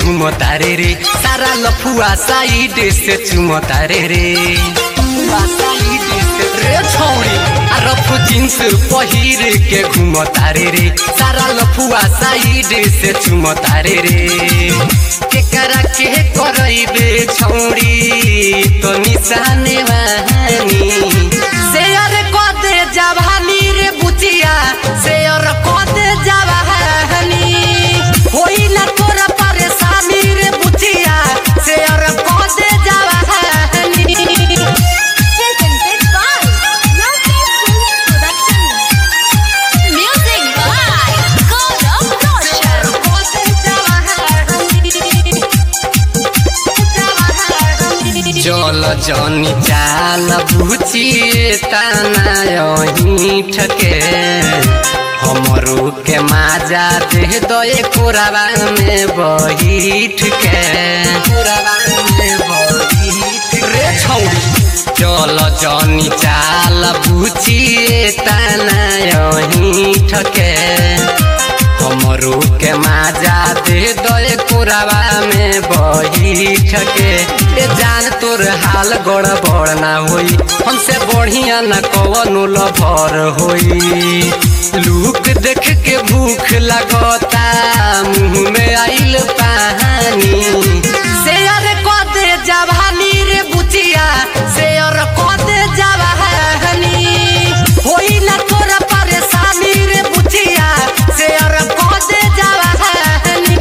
घूमता रे सारा लफुआ साइड से चुमता रे रफू जींस पहिर के घूमता रे सारा लफुआ साइड से चुमता रे केकरा के करइबे छौड़ी तो निशाने वानी शेयर क दे जवानी रे बुचिया शेयर क दे जवानी होई ना तोरा परेशानी रे बुचिया शेयर क दे जवानी। चल जनी चाल बुचिए ताना ठके हमरो के माजा दे दे कोरावा में बैठ के रे छौड़ी चल जनी चाल बुचिए ताना ठके हमरो के माजा दे दे कोरावा में बैठ के जान तोर हाल गड़बड़ ना होई हमसे बढ़िया न कवनो लभर होई लुक देख के भूख लगता मुँह में आइल पानी शेयर क दे जवानी रे बुचिया शेयर क दे जवानी होई ना तोरा परेशानी रे बुचिया शेयर क दे जवानी।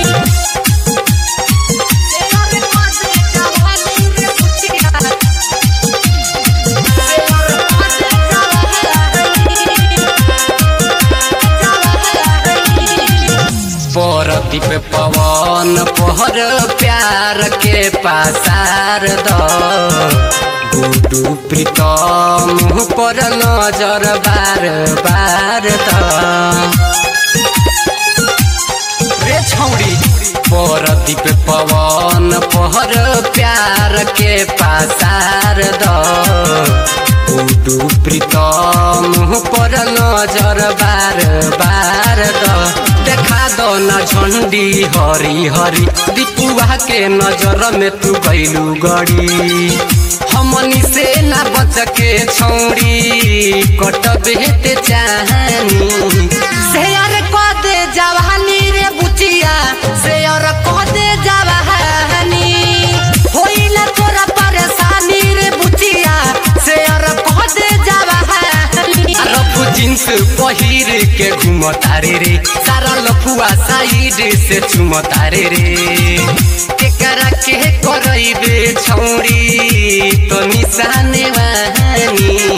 परदीप पवन पहर प्यार के पासार द गुडू प्रीतम पर नजर बार बार द रे छौड़ी परदीप पवन पहर प्यार के पासार द गुडू प्रीतम पर नजर बार बार द देखा दो ना झंडी हरी हरी दीपुआ के नजर में तू गइलू गड़ी हमनी से ना बच के छौड़ी कटबे ते चाहनी शेयर क दे जवानी रे बुचिया शेयर क दे जवानी होई ना तोरा परेशानी रे बुचिया शेयर क दे जवानी रफू जींस पहिर के घूमता रे सारा लफुआ साइड से चुमता रे केकरा के करइबे छौड़ी तो निशाने वानी।